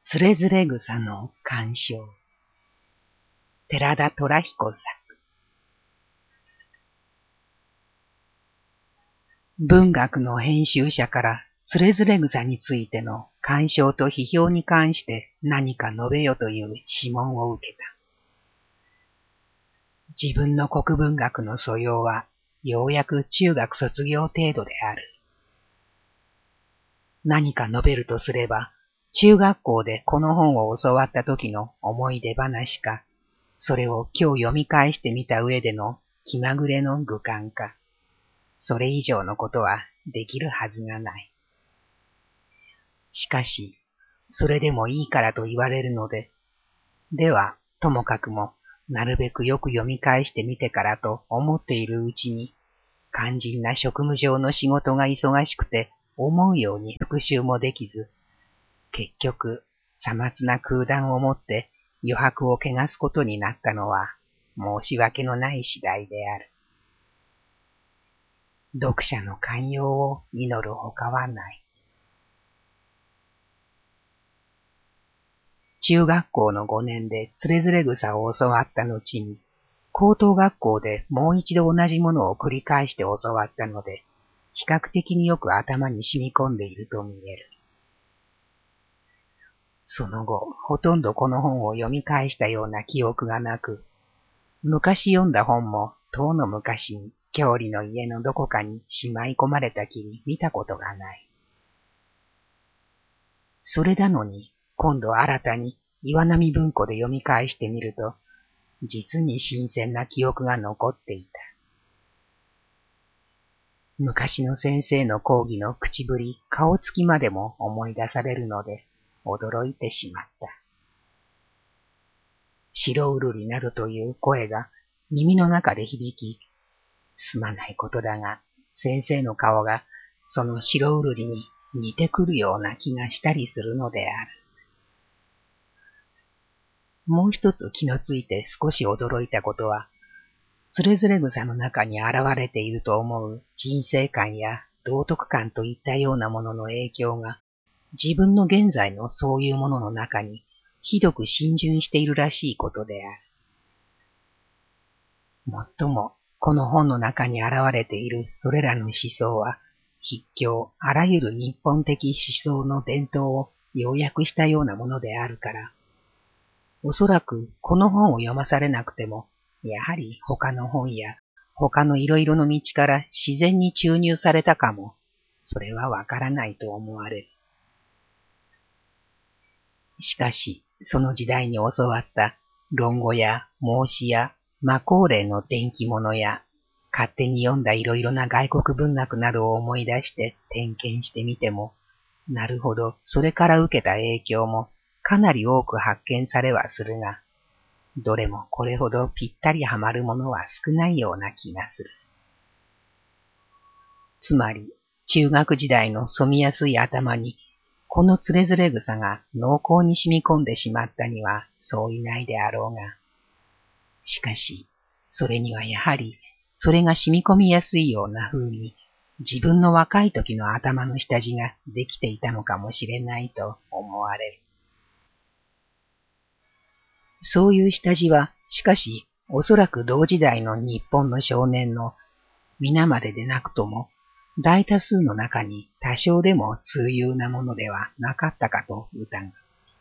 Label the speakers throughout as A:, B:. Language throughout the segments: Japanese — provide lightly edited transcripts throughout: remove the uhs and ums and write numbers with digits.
A: つれづれ草の鑑賞。寺田虎彦作。文学の編集者からつれづれ草についての鑑賞と批評に関して何か述べよという諮問を受けた。自分の国文学の素養はようやく中学卒業程度である。何か述べるとすれば、中学校でこの本を教わった時の思い出話か、それを今日読み返してみた上での気まぐれの愚感か、それ以上のことはできるはずがない。しかし、それでもいいからと言われるので、では、ともかくも、なるべくよく読み返してみてからと思っているうちに、肝心な職務上の仕事が忙しくて、思うように復習もできず、結局、さまつな空談をもって余白を汚すことになったのは、申し訳のない次第である。読者の寛容を祈るほかはない。中学校の5年でつれづれ草を教わった後に、高等学校でもう一度同じものを繰り返して教わったので、比較的によく頭に染み込んでいると見える。その後、ほとんどこの本を読み返したような記憶がなく、昔読んだ本もとうの昔に郷里の家のどこかにしまい込まれたきり見たことがない。それなのに、今度新たに岩波文庫で読み返してみると、実に新鮮な記憶が残っていた。昔の先生の講義の口ぶり、顔つきまでも思い出されるので、驚いてしまった。白うるりなどという声が耳の中で響き、すまないことだが、先生の顔がその白うるりに似てくるような気がしたりするのである。もう一つ気のついて少し驚いたことは、つれづれ草の中に現れていると思う人生観や道徳観といったようなものの影響が、自分の現在のそういうものの中にひどく浸潤しているらしいことである。もっとも、この本の中に現れているそれらの思想は、筆境あらゆる日本的思想の伝統を要約したようなものであるから、おそらくこの本を読まされなくても、やはり他の本や他のいろいろの道から自然に注入されたかも、それはわからないと思われる。しかし、その時代に教わった論語や孟子やマコーレーの伝記物や、勝手に読んだいろいろな外国文学などを思い出して点検してみても、なるほど、それから受けた影響もかなり多く発見されはするが、どれもこれほどぴったりはまるものは少ないような気がする。つまり、中学時代の染みやすい頭に、このつれづれ草が濃厚に染み込んでしまったにはそういないであろうが。しかし、それにはやはり、それが染み込みやすいような風に、自分の若い時の頭の下地ができていたのかもしれないと思われる。そういう下地は、しかし、おそらく同時代の日本の少年の皆まででなくとも、大多数の中に多少でも通用なものではなかったかと疑う。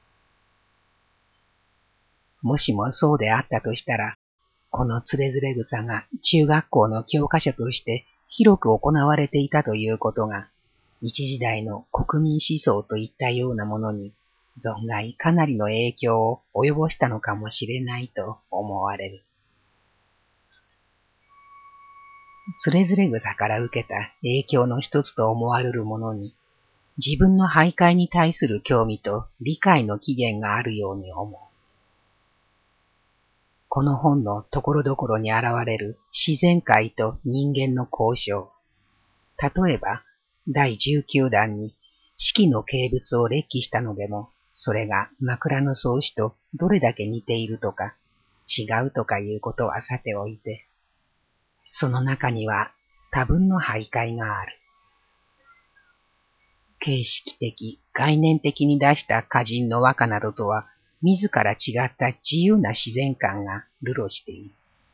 A: もしもそうであったとしたら、このつれづれ草が中学校の教科書として広く行われていたということが、一時代の国民思想といったようなものに、存外かなりの影響を及ぼしたのかもしれないと思われる。つれづれ草から受けた影響の一つと思われるものに、自分の徘徊に対する興味と理解の起源があるように思う。この本のところどころに現れる自然界と人間の交渉。例えば、第19弾に四季の景物を列記したのでも、それが枕草子とどれだけ似ているとか、違うとかいうことはさておいて、その中には多分の徘徊がある。 形式的、概念的に出した歌人の和歌などとは、自ら違った自由な自然観が流露している。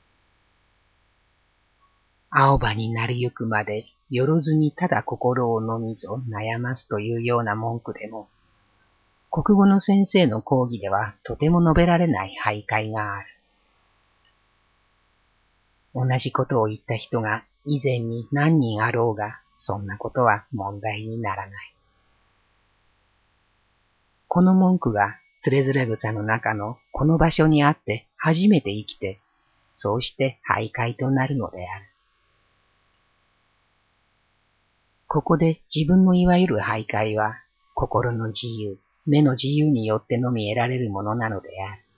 A: 青葉になりゆくまで、よろずにただ心をのみぞ悩ますというような文句でも、国語の先生の講義ではとても述べられない俳諧がある。同じことを言った人が以前に何人あろうが、そんなことは問題にならない。この文句がつれづれ草の中のこの場所にあって初めて生きて、そうして俳諧となるのである。ここで自分のいわゆる俳諧は、心の自由、目の自由によってのみ得られるものなのである。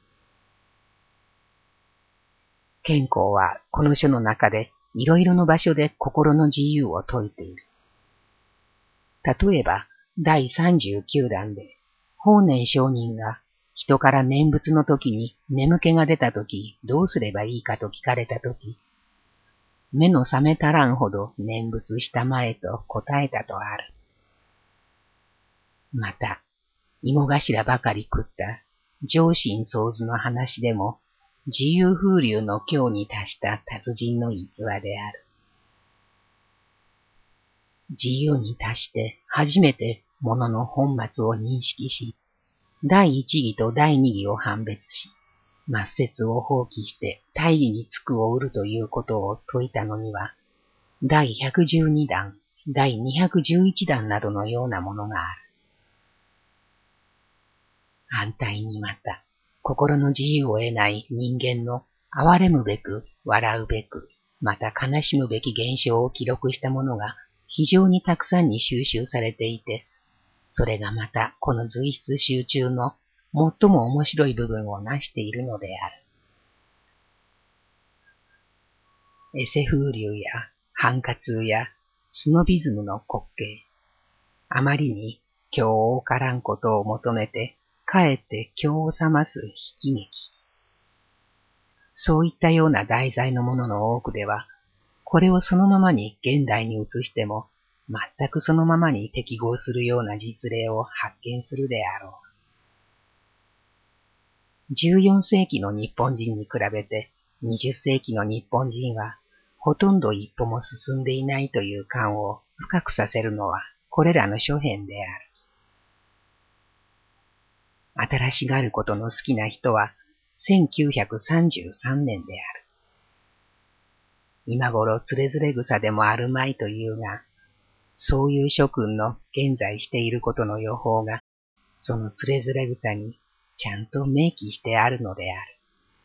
A: 健康はこの書の中でいろいろの場所で心の自由を説いている。例えば、第39弾で、法然上人が人から念仏の時に眠気が出た時どうすればいいかと聞かれた時、目の覚めたらんほど念仏したまえと答えたとある。また、芋頭ばかり食った上心相図の話でも、自由風流の境に達した達人の逸話である。自由に達して初めて物の本末を認識し、第一義と第二義を判別し、末節を放棄して大義につくを得るということを説いたのには、第112弾、第211弾などのようなものがある。反対にまた、心の自由を得ない人間の哀れむべく、笑うべく、また悲しむべき現象を記録したものが非常にたくさんに収集されていて、それがまたこの随筆集中の最も面白い部分をなしているのである。エセ風流や繁華通やスノビズムの滑稽、あまりに今日多からんことを求めて、かえって今日を覚ます悲喜劇。そういったような題材のものの多くでは、これをそのままに現代に移しても、全くそのままに適合するような実例を発見するであろう。14世紀の日本人に比べて、20世紀の日本人は、ほとんど一歩も進んでいないという感を深くさせるのは、これらの諸編である。新しがることの好きな人は、1933年である。今頃つれづれ草でもあるまいというが、そういう諸君の現在していることの予報が、そのつれづれ草にちゃんと明記してあるのである。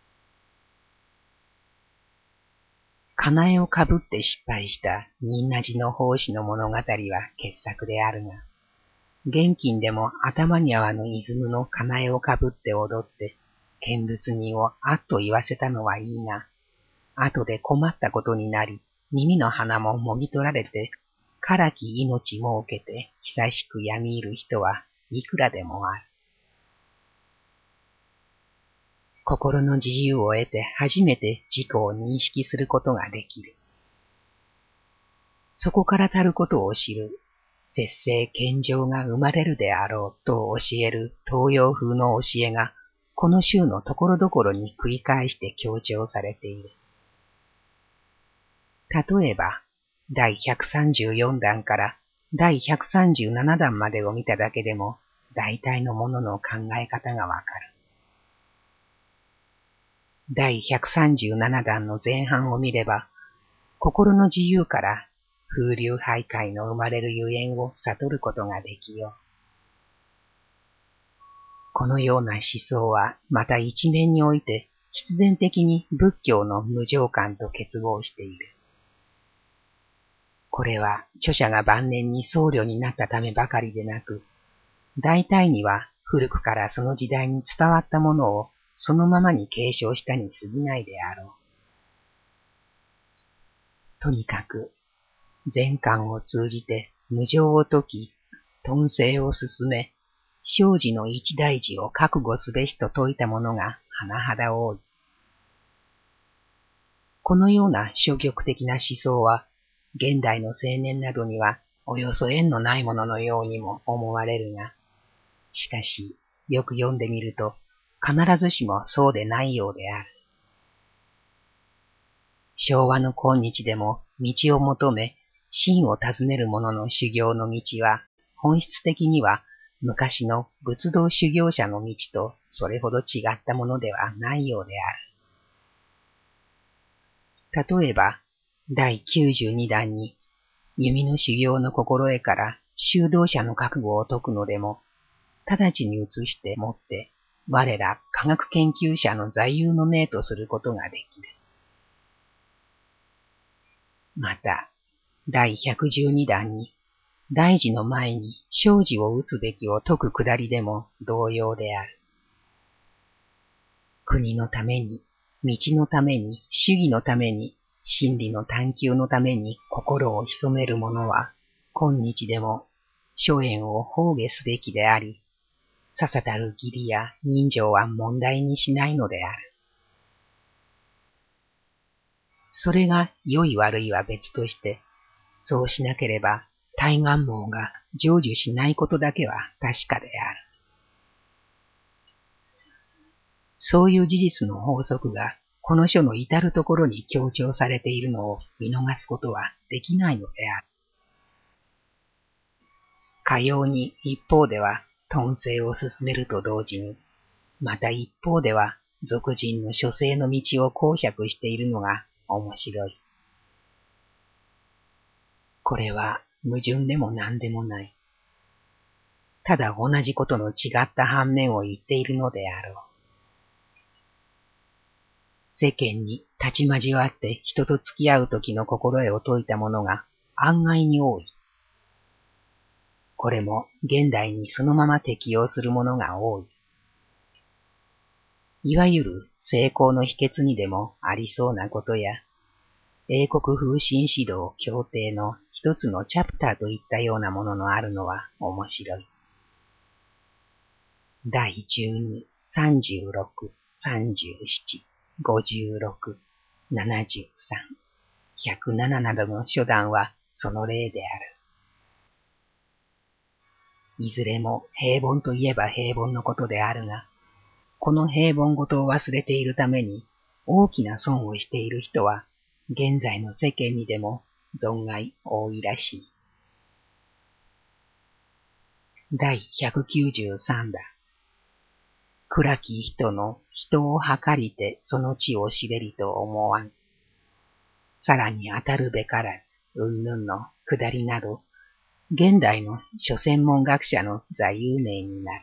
A: かなえをかぶって失敗した仁和寺の法師の物語は傑作であるが、現今でも頭に合わぬイズムのかなえをかぶって踊って、見物人をあっと言わせたのはいいが、後で困ったことになり、耳の鼻ももぎ取られて、からき命も受けて久しく闇いる人はいくらでもある。心の自由を得て初めて自己を認識することができる。そこからたることを知る、節制謙譲が生まれるであろうと教える東洋風の教えが、この週のところどころに繰り返して強調されている。例えば、第134弾から第137弾までを見ただけでも、大体のものの考え方がわかる。第137弾の前半を見れば、心の自由から風流俳諧の生まれるゆえんを悟ることができよう。このような思想はまた一面において必然的に仏教の無常観と結合している。これは著者が晩年に僧侶になったためばかりでなく、大体には古くからその時代に伝わったものをそのままに継承したに過ぎないであろう。とにかく、全観を通じて無常を解き、頓生を進め、生死の一大事を覚悟すべしと説いたものが甚だ多い。このような消極的な思想は、現代の青年などにはおよそ縁のないもののようにも思われるが、しかし、よく読んでみると、必ずしもそうでないようである。昭和の今日でも道を求め、真を尋ねる者の修行の道は、本質的には昔の仏道修行者の道とそれほど違ったものではないようである。例えば、第92弾に、弓の修行の心得から修道者の覚悟を説くのでも、直ちに移してもって、我ら科学研究者の座右の銘とすることができる。また、第112弾に、大事の前に生死を打つべきを説くくだりでも同様である。国のために、道のために、主義のために、真理の探求のために心を潜める者は、今日でも諸縁を崩下すべきであり、ささたる義理や人情は問題にしないのである。それが良い悪いは別として、そうしなければ大願望が成就しないことだけは確かである。そういう事実の法則がこの書の至るところに強調されているのを見逃すことはできないのである。かように一方では頓生を進めると同時に、また一方では俗人の諸生の道を講釈しているのが面白い。これは矛盾でも何でもない。ただ同じことの違った反面を言っているのであろう。世間に立ち交わって人と付き合う時の心得を説いたものが案外に多い。これも現代にそのまま適用するものが多い。いわゆる成功の秘訣にでもありそうなことや、英国風神指導協定の一つのチャプターといったようなもののあるのは面白い。第12、36、37、56、73、107などの書談はその例である。いずれも平凡といえば平凡のことであるが、この平凡ごとを忘れているために大きな損をしている人は現在の世間にでも存外多いらしい。第193だ。暗き人の人を計りてその地を知れりと思わん。さらに当たるべからず、うんぬんの下りなど、現代の諸専門学者の座右銘になる。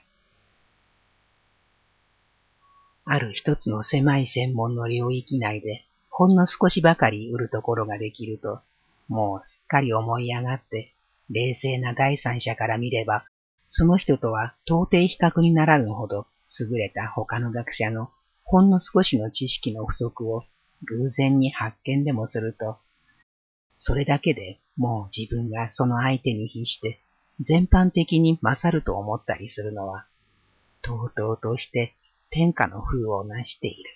A: ある一つの狭い専門の領域内で、ほんの少しばかり売るところができると、もうすっかり思い上がって、冷静な第三者から見れば、その人とは到底比較にならぬほど優れた他の学者のほんの少しの知識の不足を偶然に発見でもすると、それだけでもう自分がその相手に比して全般的に勝ると思ったりするのは、とうとうとして天下の風をなしている。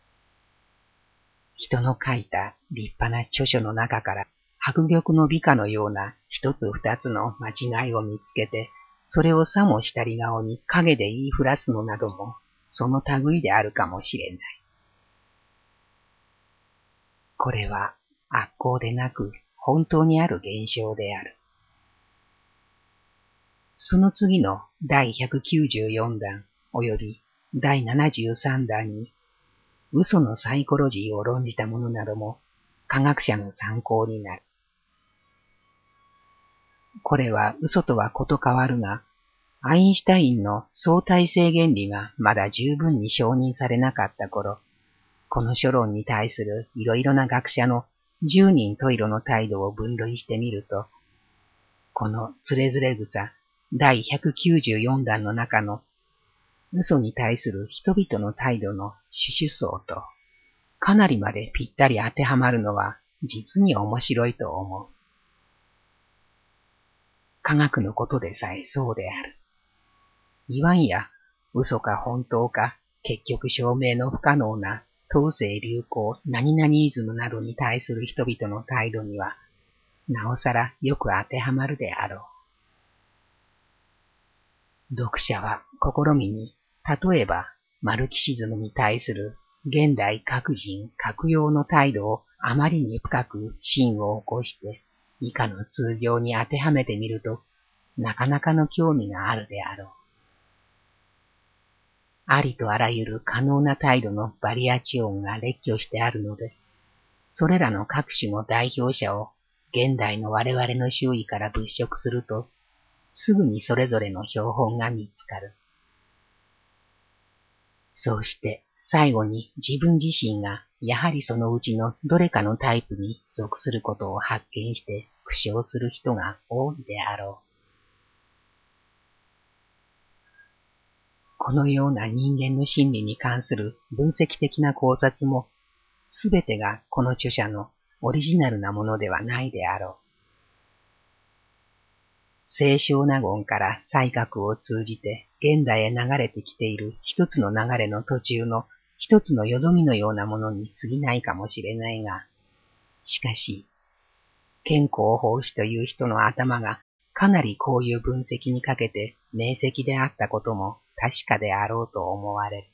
A: 人の書いた立派な著書の中から白玉の美化のような一つ二つの間違いを見つけて、それをさもしたり顔に陰で言いふらすのなどもその類であるかもしれない。これは悪行でなく本当にある現象である。その次の第194弾及び第73弾に嘘のサイコロジーを論じたものなども科学者の参考になる。これは嘘とはこと変わるが、アインシュタインの相対性原理がまだ十分に承認されなかった頃、この書論に対するいろいろな学者の十人十色の態度を分類してみると、このつれづれ草第194弾の中の嘘に対する人々の態度の種々相とかなりまでぴったり当てはまるのは実に面白いと思う。科学のことでさえそうである。言わんや嘘か本当か結局証明の不可能な当世流行何々イズムなどに対する人々の態度にはなおさらよく当てはまるであろう。読者は試みに、例えばマルキシズムに対する現代各人各様の態度をあまりに深く心を起こして、以下の数行に当てはめてみると、なかなかの興味があるであろう。ありとあらゆる可能な態度のバリアチオンが列挙してあるので、それらの各種の代表者を現代の我々の周囲から物色すると、すぐにそれぞれの標本が見つかる。そうして最後に自分自身がやはりそのうちのどれかのタイプに属することを発見して苦笑する人が多いであろう。このような人間の心理に関する分析的な考察も、すべてがこの著者のオリジナルなものではないであろう。清少納言から西学を通じて現代へ流れてきている一つの流れの途中の一つのよどみのようなものに過ぎないかもしれないが、しかし、健康法師という人の頭がかなりこういう分析にかけて明晰であったことも確かであろうと思われる。